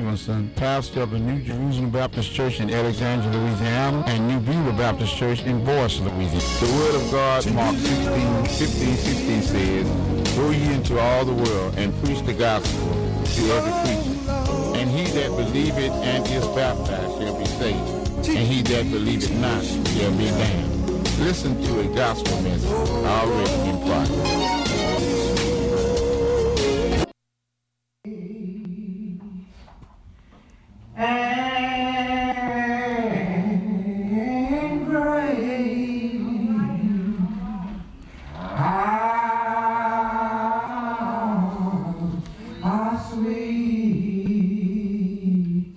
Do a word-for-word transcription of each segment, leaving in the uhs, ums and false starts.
Robinson, pastor of the New Jerusalem Baptist Church in Alexandria, Louisiana, and New Beulah Baptist Church in Boyce, Louisiana. The Word of God, Mark sixteen, fifteen, sixteen says, "Go ye into all the world and preach the gospel to every creature. And he that believeth and is baptized shall be saved, and he that believeth not shall be damned." Listen to a gospel message already in progress. And great, how, how sweet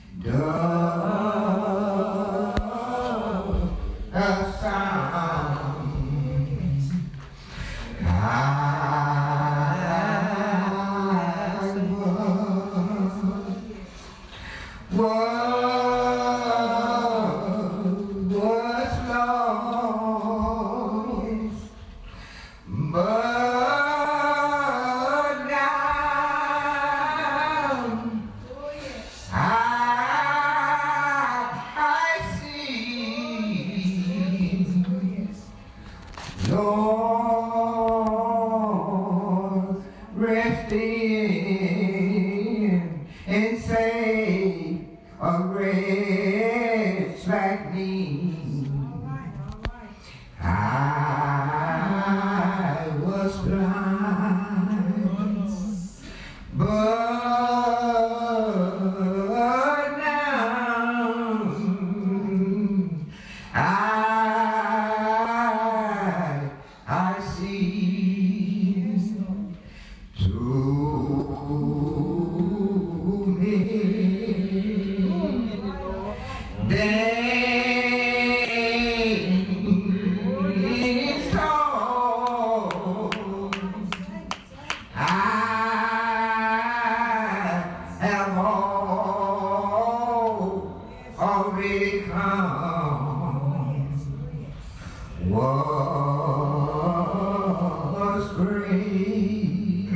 does the sound. I was, was but now I, I see, Lord, rest in and save a wretch like me. I was blind, but now I I see. To me days told, I have all already come. Was great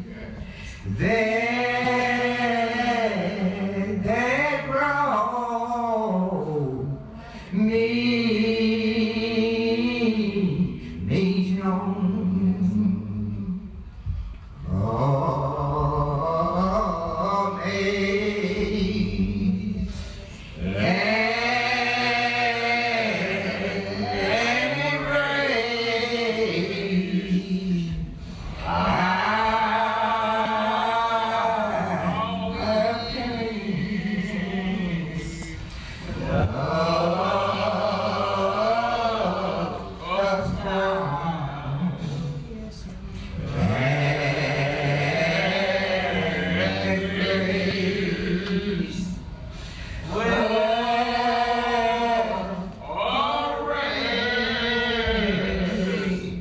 that that brought me made known. Oh, amazed and great, I have changed the sound and grace. Well, already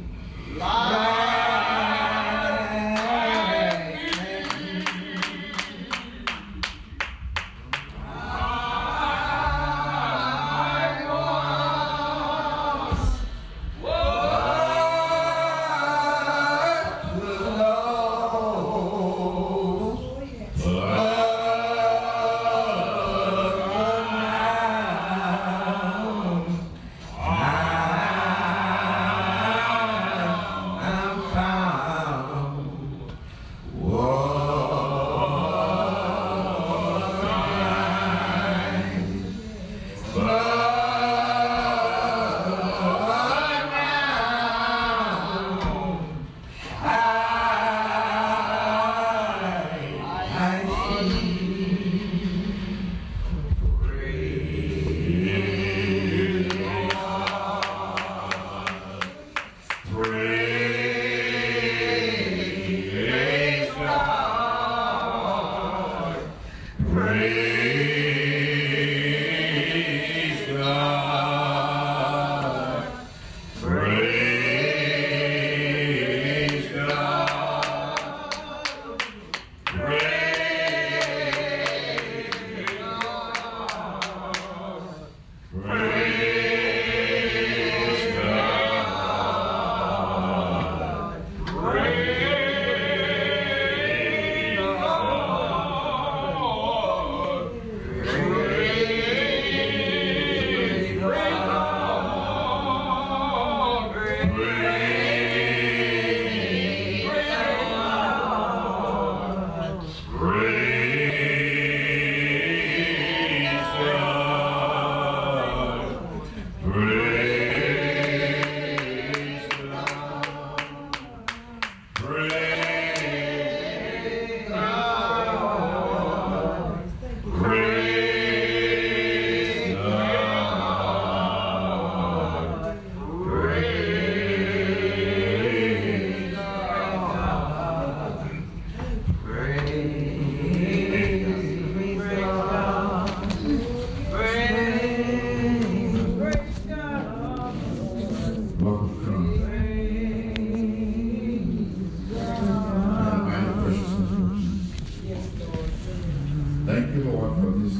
Lord, for this.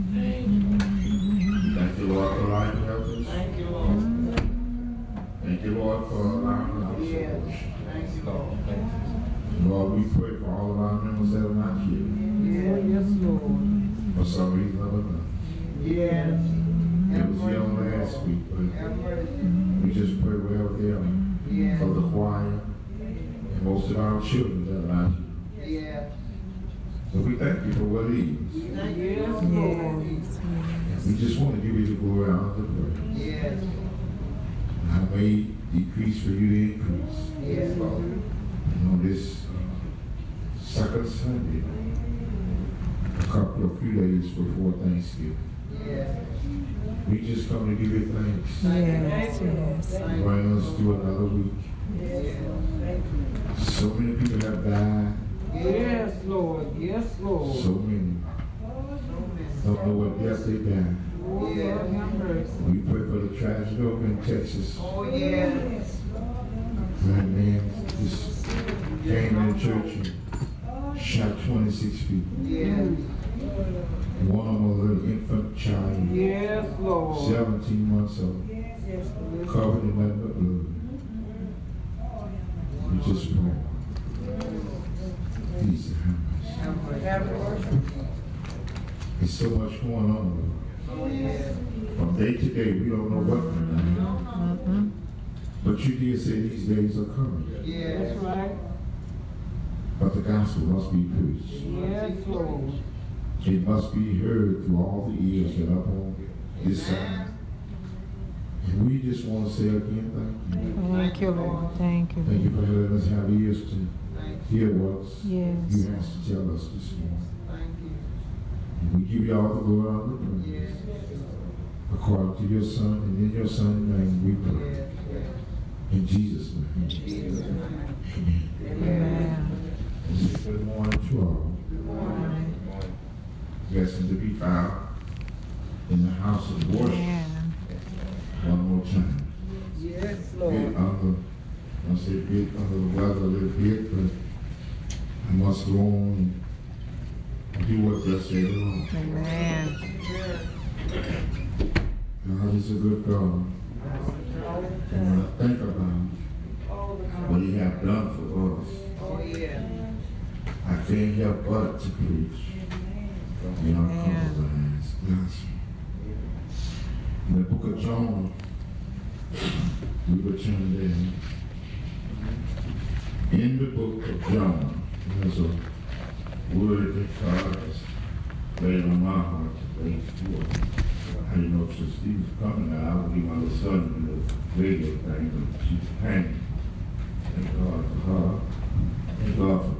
Thank you, Lord, for life and health. Thank you, Lord. Thank you, Lord, for allowing us to Yes. worship. Thank you, Lord. Lord, we pray for all of our members that are not here. Yeah, yes, Lord. For some reason or another. Yes. It Have was here on mercy, last Lord. week, but Have mercy. we just pray wherever they are. Yes. For the choir and most of our children that are not here. Yes. But we thank you for what it is. Thank you, yes, Lord. And we just want to give you the glory, honor, and the praise. Yes. I may decrease for you to increase. Yes, Lord. And on this uh, second Sunday, a couple of few days before Thanksgiving, Yes. we just come to give you thanks. Yes, yes. Bring us through another week. Yes. Thank you. So many people have died. Yes, Lord. Yes, Lord. So many don't know what death they died. Oh, yeah. Have mercy. We pray for the tragedy over in Texas. Oh, yes. That man just came in the church and shot twenty-six people. Yes. One of them was a little infant child, Yes, Lord. seventeen months old, covered in nothing but blood. We just pray. Please have mercy. Have mercy. Have mercy. There's so much going on, Lord. Oh, yes. From day to day, we don't know what we're doing. Mm-hmm. But you did say these days are coming. Yes. That's right. But the gospel must be preached. Yes, Lord. It must be heard through all the ears that are on this side. And we just want to say again, thank you. Thank you, Lord. Thank you. Thank you for letting us have ears to hear what Yes. you have to tell us this morning. Thank you. And we give you all the glory and the praise. Yes. According to your Son, and in your Son's name we pray. Yes. In Jesus' name. Jesus' name. Amen. Amen. And say good morning to all. Blessing to be found in the house of worship. Amen. One more time. Yes, Bit Lord. under, I say bit under the weather a little bit, but I must go on and do what thus said the Lord. Amen. God is a good God. And when I think about what He has done for us, Oh, yeah. I can't help but to preach the uncompromised gospel. In the book of John, we were turned in. In the book of John, there's a word that God has laid on my heart to bring forth. I didn't know if Sister Steve was coming now. I would be my little son in the radio thing, but she's hanging. Thank God for her. Thank God for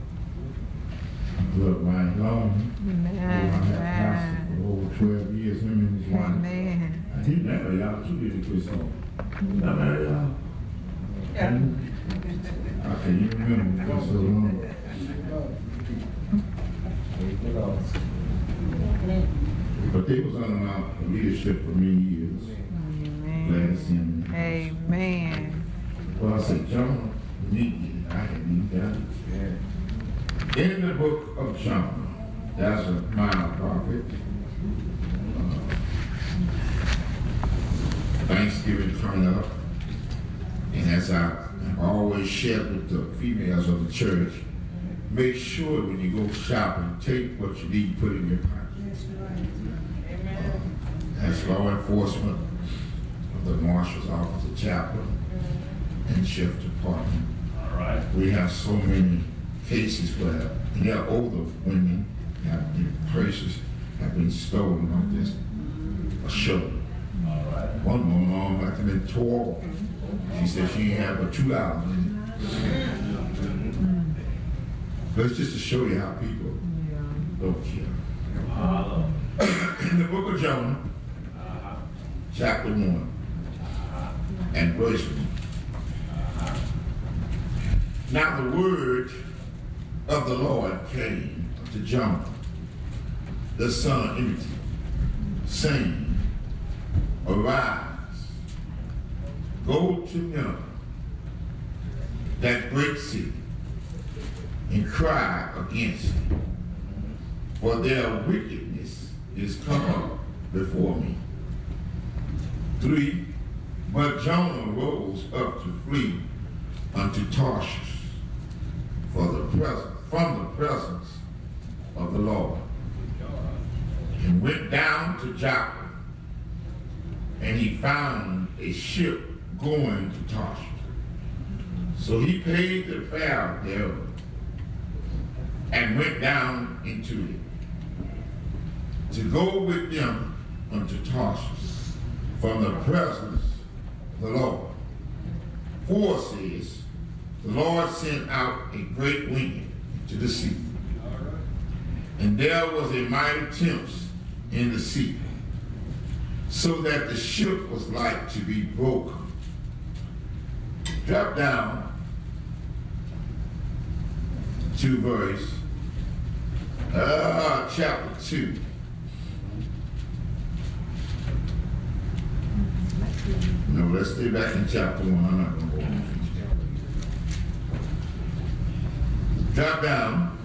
Look, Ryan Long. I had pastor for over twelve years, him and his wife. Amen. I didn't marry y'all too, did he, Christine? Did I marry y'all? Yeah. I can't even remember, it was so long. But they was under my leadership for many years. Glad to see him. Amen. Well, I said, John, you need it. I had need that. In the book of John, that's a minor prophet. Uh, Thanksgiving coming up. And as I have always shared with the females of the church, make sure when you go shopping, take what you need, put in your pocket. Uh, as law enforcement of the marshal's office, the chaplain, and sheriff department. All right. We have so many cases where their older women have their purses have been stolen off this a show. All right. One woman on like been tore. She said she didn't have but two hours in it. But it's just to show you how people don't care. In the book of Jonah, chapter one and verse one. Now the word of the Lord came to Jonah, the son of Amittai, saying, arise, go to Nineveh, that great city, and cry against it, for their wickedness is come up before me. Three, but Jonah rose up to flee unto Tarshish for the presence, from the presence of the Lord, and went down to Joppa, and he found a ship going to Tarshish. So he paid the fare thereof and went down into it to go with them unto Tarshish from the presence of the Lord. Four says, the Lord sent out a great wind into the sea, and there was a mighty tempest in the sea, so that the ship was like to be broken. Drop down to verse uh, chapter two. No, let's stay back in chapter one. I'm not going to go on. Drop down.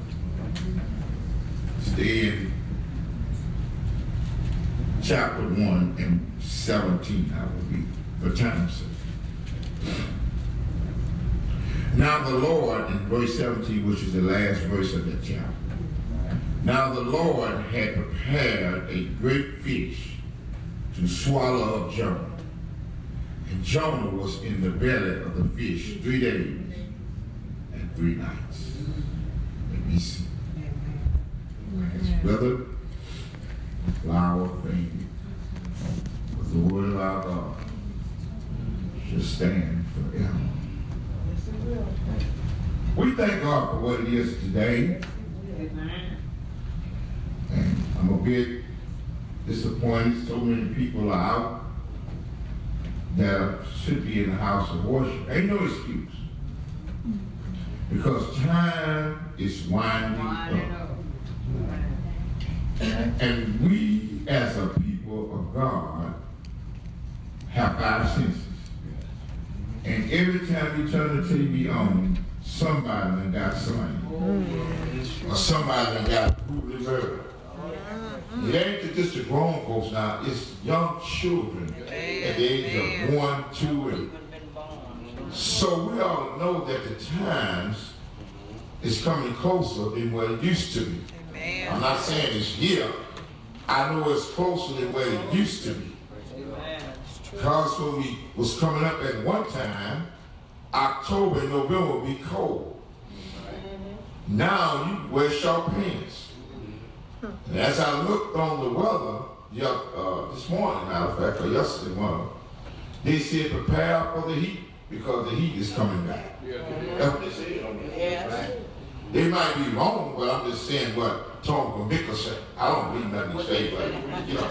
Stay in chapter one and seventeen, I will read for time's sake. Now the Lord, in verse seventeen, which is the last verse of that chapter. Now the Lord had prepared a great fish to swallow up Jonah. And Jonah was in the belly of the fish three days and three nights. Let me see. As withered, flower faded, but the word of our God shall stand forever. We thank God for what it is today. And I'm a bit disappointed so many people are out that should be in the house of worship. Ain't no excuse. Because time is winding up. And we as a people of God have five senses. And every time you turn the T V on, somebody done got slain. Or somebody done got brutally murdered. It ain't just the grown folks now, it's young children at the age of one, two, and so we all know that the times is coming closer than what it used to be. I'm not saying it's here. I know it's closer than what it used to be. Because when we was coming up at one time, October and November would be cold. Now you wear short pants. And as I looked on the weather yeah, uh, this morning, matter of fact, or yesterday morning, they said prepare for the heat because the heat is coming back. That's what they said. Right? They might be wrong, but I'm just saying what Tom Vicker said. I don't believe nothing he said, but you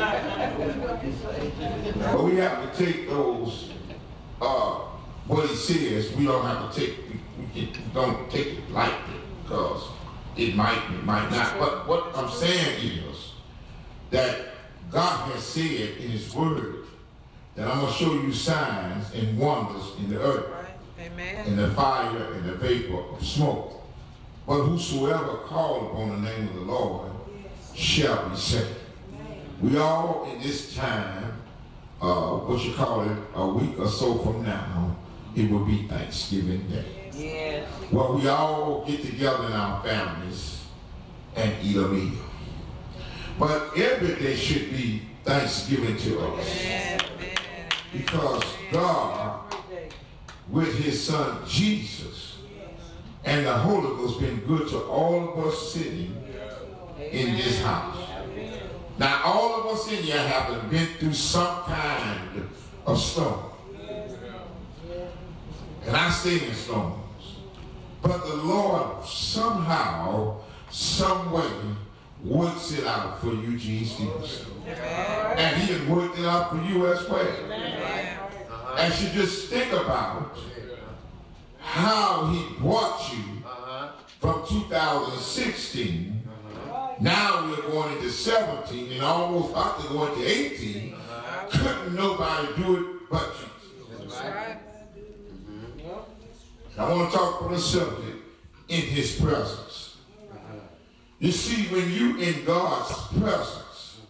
know. But we have to take those, uh, what he says, we don't have to take, we, we, we don't take it lightly because it might, it might not. But what I'm saying is that God has said in his word that I'm going to show you signs and wonders in the earth, Amen. In the fire and the vapor of smoke. But whosoever call upon the name of the Lord shall be saved. We all in this time, uh, what you call it, a week or so from now, it will be Thanksgiving Day. Yes. Well, we all get together in our families and eat a meal. But every day should be Thanksgiving to us. Amen. Because God, with his son Jesus, and the Holy Ghost been good to all of us sitting in this house. Now, all of us in here have been through some kind of storm. And I stay in storms. But the Lord somehow, some way, works it out for Eugene Stevenson. And he had worked it out for you as well. As you just think about how he brought you from two thousand sixteen, now we're going into seventeen and almost about to go into eighteen, couldn't nobody do it but Jesus. I want to talk from the subject, in his presence. You see, when you in God's presence,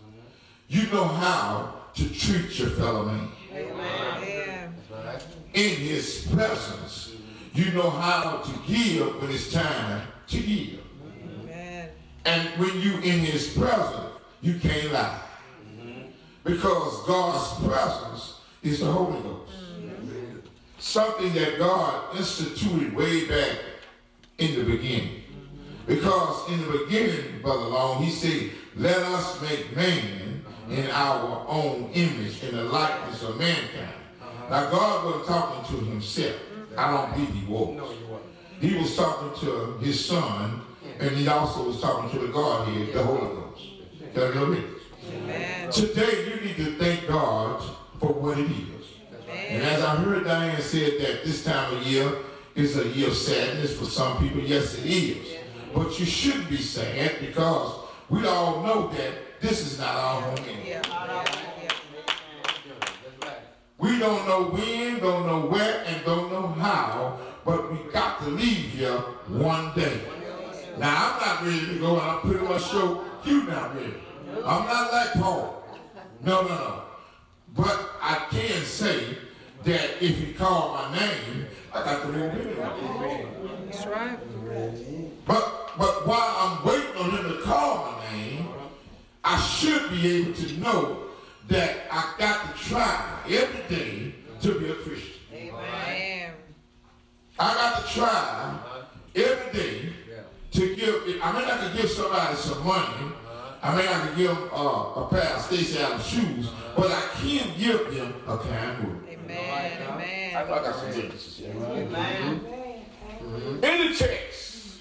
you know how to treat your fellow man. Amen. In his presence, you know how to give when it's time to give. Amen. And when you in his presence, you can't lie. Because God's presence is the Holy Ghost. Mm-hmm. Something that God instituted way back in the beginning. Because in the beginning, Brother Long, he said, let us make man in our own image, in the likeness of mankind. Now God wasn't talking to himself. I don't believe he was. He was talking to his son, and he also was talking to the Godhead, the Holy Ghost. Can you read? Amen. Today you need to thank God for what it is. Amen. And as I heard Diane said that this time of year is a year of sadness for some people, yes it is. But you shouldn't be sad because we all know that this is not our home anymore. We don't know when, don't know where, and don't know how, but we got to leave here one day. Now I'm not ready to go, and I'm pretty much sure you're not ready. I'm not like Paul. No, no, no. But I can say that if he called my name, I got to move anyway. That's right. But, but while I'm waiting on him to call my name, I should be able to know that I got to try every day to be a Christian. Amen. I got to try every day to give, I mean I could give somebody some money, I mean I could give them uh, a pair of Stacey Adams shoes, but I can't give them a kind word. Amen. Amen. I know I got some witnesses here. Amen. In the text,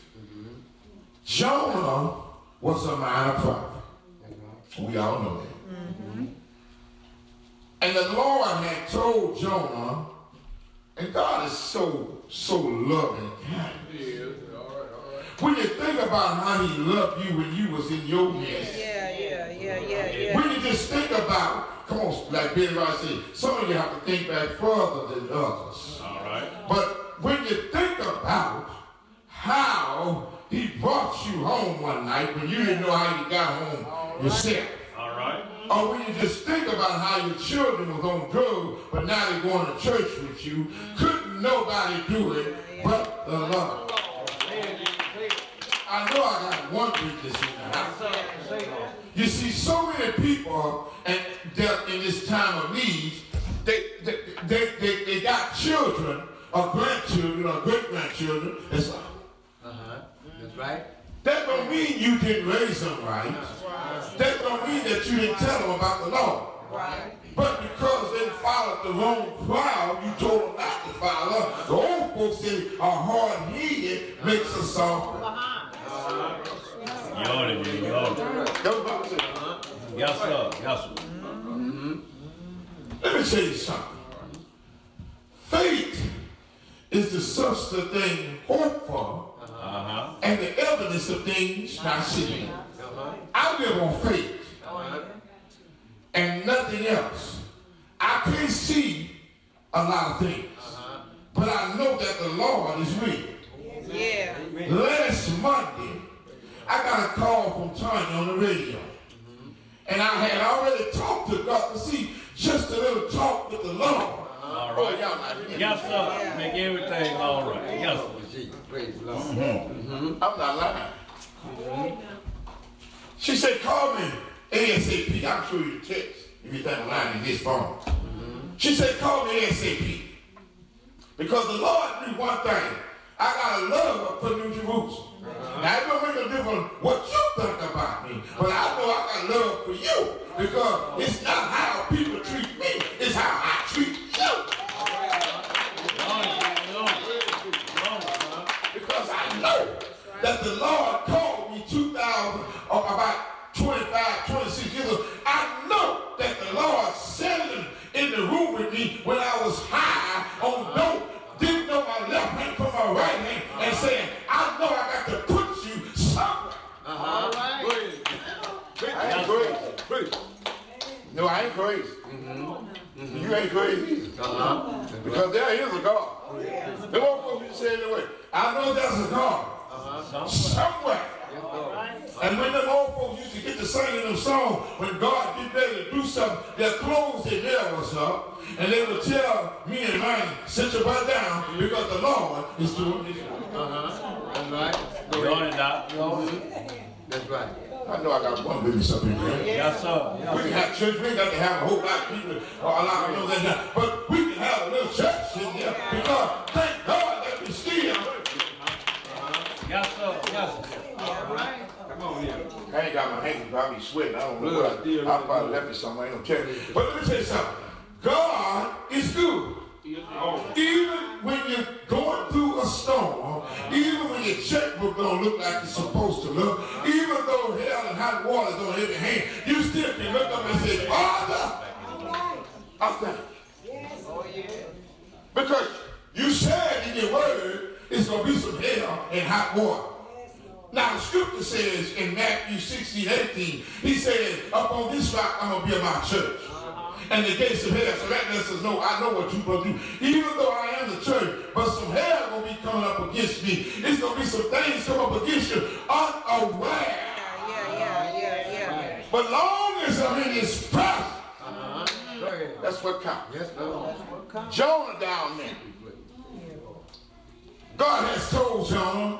Jonah was a minor prophet. We all know that. Mm-hmm. And the Lord had told Jonah, and God is so, so loving and kind. When you think about how he loved you when you was in your mess. Yeah, yeah, yeah, yeah, yeah. When you just think about, come on, like Billy Rice said, some of you have to think back further than others. All right. But when you think about how he brought you home one night when you didn't know how you got home yourself. All right. Or when you just think about how your children was on drugs, but now they're going to church with you, couldn't nobody do it but the Lord. I know I got one witness in the house. You see, so many people and in this time of need, they, they, they, they, they got children or grandchildren or great-grandchildren. That's like, Uh-huh. That's right. that don't mean you didn't raise them right. That don't mean that you didn't tell them about the Lord. Right. But because they followed the wrong crowd, you told them not to follow. The old folks say a hard-headed makes a soft. Y'all did, y'all did. Yes, sir. Yes, sir. Mm-hmm. Let me tell you something. Faith is the substance of things hoped for, Uh-huh. and the evidence of things not seen. I live on faith and nothing else. I can't see a lot of things, but I know that the Lord is real. Yeah. Last Monday, I got a call from Tanya on the radio. And I had already talked to God to see just a little talk with the Lord. All right. Oh, y'all not hearing me. Yes, sir. Make everything all right. Yes, sir. Praise the Lord. I'm not lying. She said, call me ASAP. I'll show you the text if you think I'm lying in this phone. She said, call me ASAP. Because the Lord knew one thing. I got a love for New Jerusalem. Now, it don't make a difference what you think about me, but I know I got love for you because it's not how people treat me, it's how I treat you. Because I know that the Lord called me two thousand, or about twenty-five, twenty-six years ago. I know that the Lord sat in the room with me when I was high on dope, didn't know my left hand from my right hand, and saying, I know I got to put you somewhere. Uh-huh. All right. I ain't crazy. No, I ain't crazy. Mm-hmm. You ain't crazy either. Uh-huh. Because there is a God. Yeah. The one folks you say anyway. I know there's a God. Uh-huh. Somewhere. And when them old folks used to get to singing them songs, when God get ready to do something, they'll close their mirrors up, and they would tell me and mine, sit your butt down, because the Lord is doing this. Uh-huh. That's right. Go Go ahead. on, Doc. That's right. I know I got one witness up in here. Yes, sir. We can have church. We ain't got to have a whole lot of people or a lot of those in there. But we can have a little church in there because thank God that we still. Yes, sir. Yes, sir. All right. Come on here. I ain't got my hands, but I be sweating. I don't know what I did. I probably left it somewhere. I ain't gonna check. But let me tell you something. God is good. Even when you're going through a storm, even when your checkbook don't look like it's supposed to look, even though hell and hot water is on every hand, you still can look up and say, Father, I thank you. Because you said in your word, it's going to be some hell and hot water. Now the scripture says in Matthew sixteen, eighteen, he said, up on this rock I'm going to build my church. And the gates of hell, so that lets us know I know what you're going to do. Even though I am the church, but some hell going to be coming up against me. It's going to be some things come up against you unaware. Yeah, yeah, yeah, yeah. But long as I'm in his presence, Uh-huh. Go ahead. that's what counts. Yes, Lord. Jonah down there. God has told Jonah,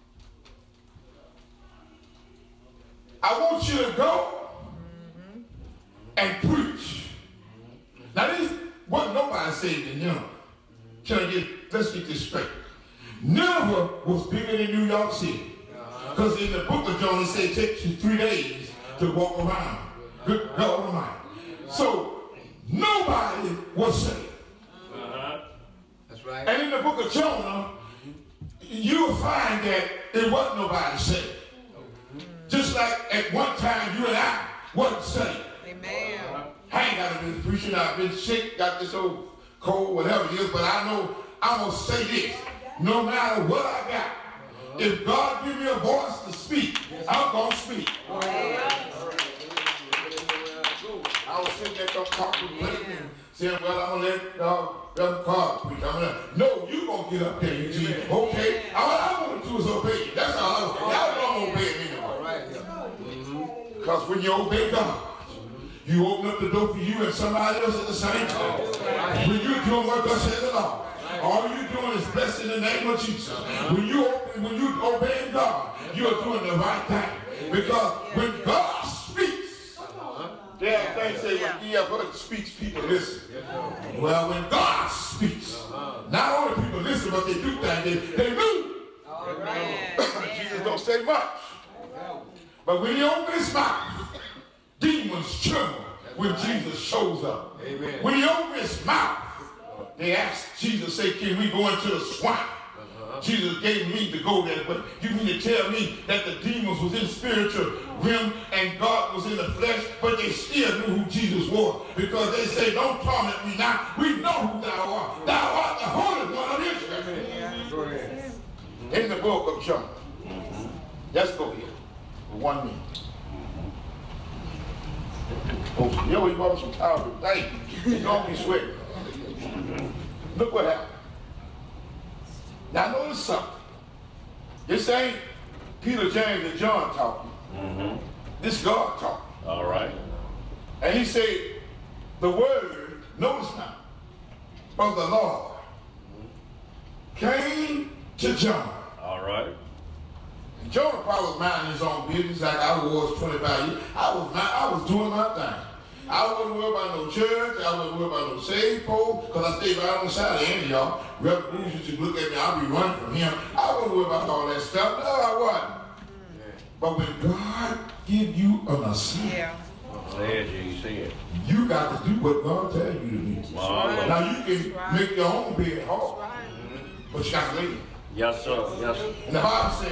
I want you to go and preach. Now this wasn't nobody saved in Nineveh. Can I get, let's get this straight. Nineveh was bigger than New York City. Because in the book of Jonah it said it takes you three days to walk around. Good God Almighty. So nobody was saved. That's right. And in the book of Jonah, you'll find that it wasn't nobody saved. Just like at one time you and I wasn't saved. Amen. I ain't got to be preaching. I've been sick, got this old cold, whatever it is, but I know I'm going to say this. No matter what I got, if God give me a voice to speak, I'm going to speak. I was sitting there talking with him, saying, well, I'm going to let uh, Brother Carl preach. I'm gonna, no, you going to get up there, Eugene. Okay? All I want to do is obey you. That's all I was. Y'all don't obey me anymore. Because when you obey God, you open up the door for you and somebody else at the same time. When you're doing what God says the Lord, all you're doing is bless in the name of Jesus. When you open, when you obey God, you're doing the right thing. Because when God speaks, there are things say when he ever speaks, people listen. Well, when God speaks, not only people listen, but they do things. They, they move. Jesus don't say much. But when he opens his mouth, demons tremble when Jesus shows up. Amen. When he opens his mouth, they ask Jesus, say, can we go into the swamp? Uh-huh. Jesus gave me to go there, but you mean to tell me that the demons was in spiritual realm and God was in the flesh, but they still knew who Jesus was because they say, don't torment me now. We know who thou art. Thou art the Holy One of Israel. Yeah. Go ahead. In the book of John. Mm-hmm. Let's go here for one minute. Oh, yo, he bought some towels. Thank you. He's gonna be sweating. Look what happened. Now notice something. This ain't Peter, James, and John talking. Mm-hmm. This God talking. All right. And he said, the word, notice now, of the Lord came to John. All right. Jonah probably was minding his own business like I was twenty-five years. I was my, I was doing my thing. I wasn't worried about no church. I wasn't worried about no saved folk because I stayed right on the side of Andy, y'all. Reverend Bruce used to look at me. I'd be running from him. I wasn't worried about all that stuff. No, I wasn't. But when God give you an assignment, Yeah. Say it, you see it. you got to do what God tells you to do. Right. Now you can Right. make your own bed hard, Right. but you got to lay it. Yes, sir. Yes, sir. And the Bible says,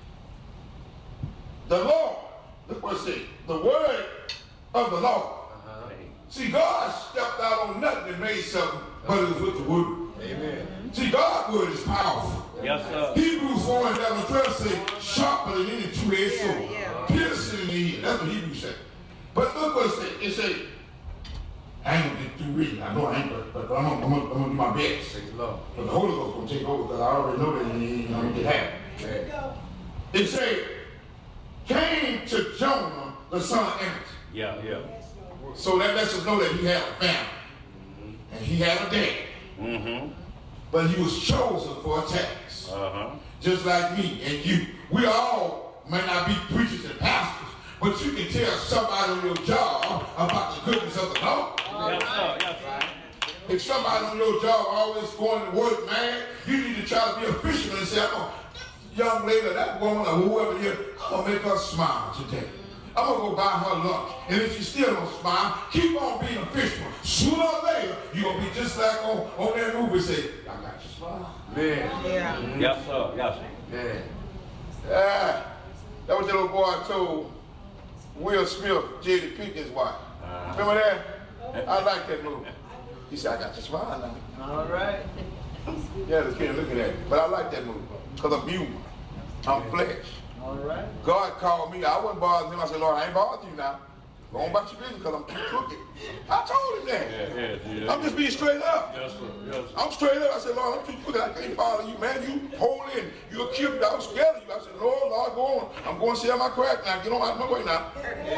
the Lord, look what it says, the word of the Lord. Uh-huh. See, God stepped out on nothing and made something, but it was with the word. Amen. See, God's word is powerful. Yes, sir. Hebrews four and eleven twelve say, sharper than any two-edged sword, Yeah, yeah. piercing in the ear. That's what Hebrews say. But look what it says. It says, I ain't gonna get through reading. I know I ain't, but, but I'm, gonna, I'm, gonna, I'm gonna do my best. Praise the Lord. But the Holy Ghost gonna take over because I already know that it ain't gonna get happen. Amen. It says, came to Jonah, the son of Amittai. Yeah, yeah. So that lets us know that he had a family. And he had a dad. Mm-hmm. But he was chosen for a task. Uh-huh. Just like me and you. We all may not be preachers and pastors, but you can tell somebody on your job about the goodness of the Lord. Yes, sir. Yes, sir. If somebody on your job always going to work, man, you need to try to be a fisherman and say, I'm gonna, young lady, that woman or whoever it is, I'm gonna make her smile today. I'm gonna go buy her lunch. And if she still don't smile, keep on being a fisherman. Sooner or later, you're gonna be just like on, on that movie say, I got your smile. Man. Yeah. Yes, sir. Yes, sir. Man. Ah, that was the little boy I told Will Smith, J D Pinkett's wife. Uh-huh. Remember that? I like that movie. He said, I got your smile now. All right. Yeah, the kid looking at it. But I like that movie because I'm human. I'm flesh. All right. God called me. I wasn't bothering him. I said, Lord, I ain't bothering you now. Go on about your business because I'm too crooked. I told him that. Yeah, yeah, yeah. I'm just being straight up. Yes, sir. Yes, sir. I'm straight up. I said, Lord, I'm too crooked. I can't follow you, man. You holy and you're cute. I was scared of you. I said, Lord, Lord, go on. I'm going to sell my crack now. Get on out of my way now.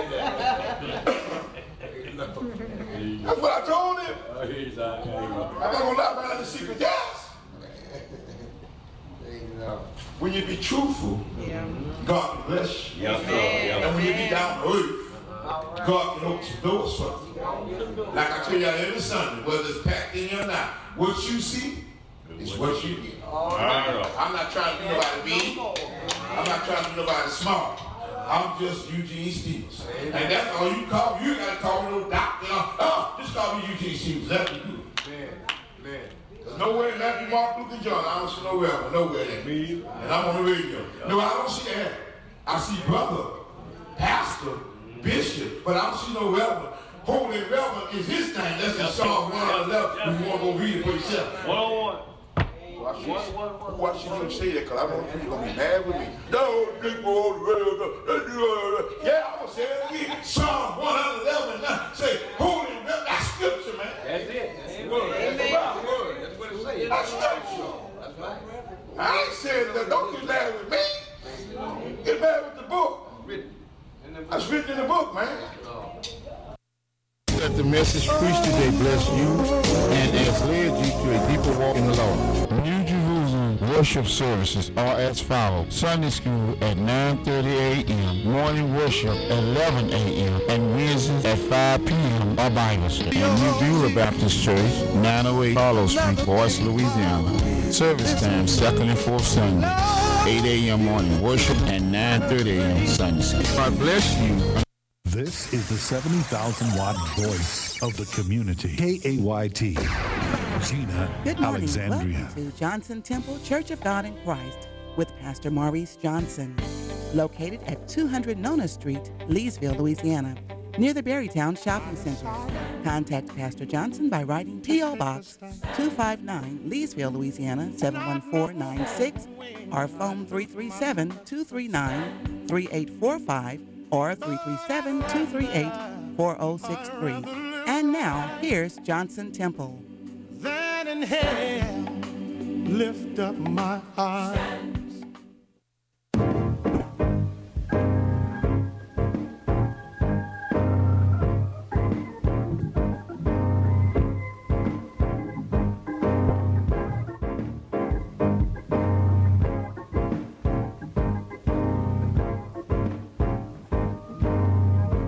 That's what I told him. Oh, he's out. There you go. I'm not going to lie about the secret. Yes. When you be truthful, Yeah. God can bless you. Yes, sir. Yes, And when you Amen. be down to earth, God can open some doors for you. Like I tell y'all every Sunday, whether it's packed in or not, what you see is what you get. All right. I'm not trying to be nobody big. I'm not trying to be nobody small. I'm just Eugene Stevens. And that's all you call me. You gotta call me no doctor. Oh, just call me Eugene Stevens. That's what you do. Man. Man. There's nowhere in Matthew, Mark, Luke, and John. I don't see nowhere, but nowhere there. And I'm on the radio. No, I don't see that. I see brother, pastor, bishop, but I don't see no reverend. Holy reverend is his name. That's in Psalm one eleven. If you want to go read it for yourself. One on one. Well, I should, well, I shouldn't even say that because I know people going to be mad with me. No, people on the radio. Yeah, I'm going to say it again. Psalm one eleven. Now, say, holy reverend. That's scripture, man. That's it. That's the Amen. word. That's the Amen. word. That's what it says. That's scripture. That's right. I ain't saying that. Don't get mad with me. Get mad with the book. Written. In the That's written in the book, man. Let the message preached today bless you and has led you to a deeper walk in the Lord. New Jerusalem worship services are as follows. Sunday school at nine thirty a.m., morning worship at eleven a.m., and Wednesdays at five p.m. are Bible study. And New Beulah Baptist Church, nine oh eight Harlow Street, Boyce, Louisiana. Service time, second and fourth Sunday, eight a.m. morning worship and nine thirty a.m. Sunday school. God bless you. This is the seventy thousand watt voice of the community. K A Y T. Gina Good morning. Alexandria. Welcome to Johnson Temple Church of God in Christ with Pastor Maurice Johnson. Located at two hundred Nona Street, Leesville, Louisiana, near the Berrytown Shopping Center. Contact Pastor Johnson by writing P O. Box two five nine, Leesville, Louisiana, seven one four nine six, or phone three three seven, two three nine, three eight four five, or three three seven, two three eight, four oh six three. And now, here's Johnson Temple. That in hell lift up my heart.